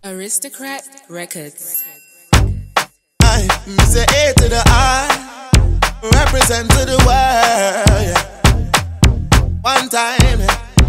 Aristocrat Records. I say A to the I, represent to the world. Yeah. One time,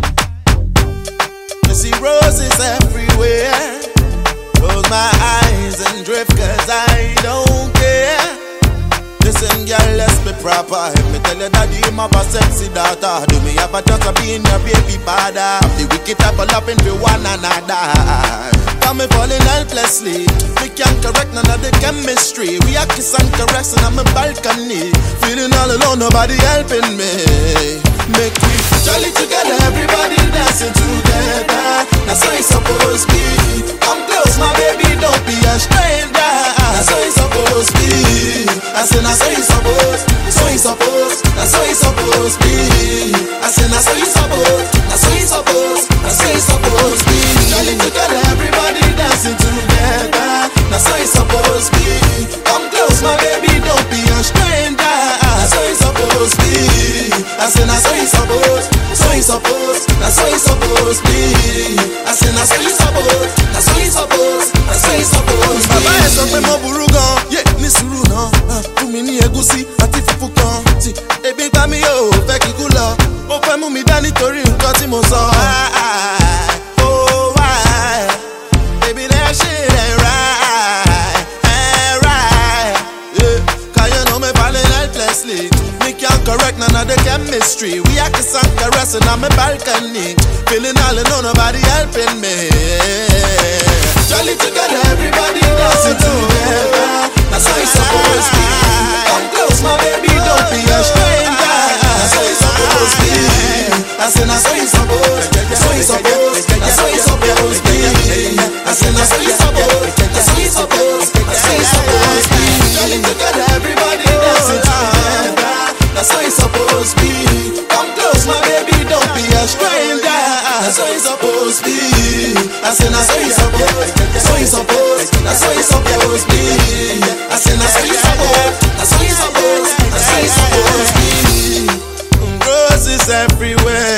you see roses everywhere. Close my eyes and drift, cause I don't care. Listen, girl, let's be proper. If me tell you that you have a sexy daughter, do me have a chance of being your baby father? The wicked type of loving for one another. Come me falling helplessly. We can't correct none of the chemistry. We are kiss and caressing on my balcony. Feeling all alone, nobody helping me. Make we jolly together, everybody dancing together. That's how it's supposed to be. Come close, my baby, don't be a stranger. That's how it's supposed to be. I said, that's how it's supposed. So it's supposed. That's how it's supposed to be. I said, that's how it's supposed. That's how it's supposed. That's how it's supposed to be. Jolly together, everybody dancing together. That's how it's supposed to be. Come close, my baby, don't be a stranger. That's how it's supposed to be. I said, that's how it's supposed. So it's supposed. That's how it's supposed to be. I said, that's how it's supposed. That's how it's supposed. That's how it's supposed to be. Baba ẹ sọ pé mo burú gan, yé ní sùúrù náà. Fún mi ní ẹ̀gúsí àti fùfú kan. Tí ebi pa mí yóò fẹ́ kíkú lọ. Ó fẹ́ mú mi dá nítorí nǹkan tí mo sọ. Baby, that shit ain't right, ain't right. Yeah, cause you know me falling helplessly. Me can't correct none of the chemistry. We are kiss and caressing on my balcony. Feeling all alone, nobody helping me. Jolly together, everybody dancing together. That's how it's supposed to be. Come close, my baby, don't be a stranger. That's how it's supposed to be. I said, that's how it's supposed. That's how it's supposed. That's how it's supposed to be. I said, that's how it's supposed. That's how it's supposed. That's how it's supposed to be. Jolly together, everybody dancing together. That's how it's supposed to be. Come close, my baby, don't be a stranger. That's how it's supposed to be. I said, that's how it's supposed. That's how it's supposed. That's how it's supposed to be. I said, that's how it's supposed. That's how it's supposed. That's how it's supposed to be. Roses everywhere.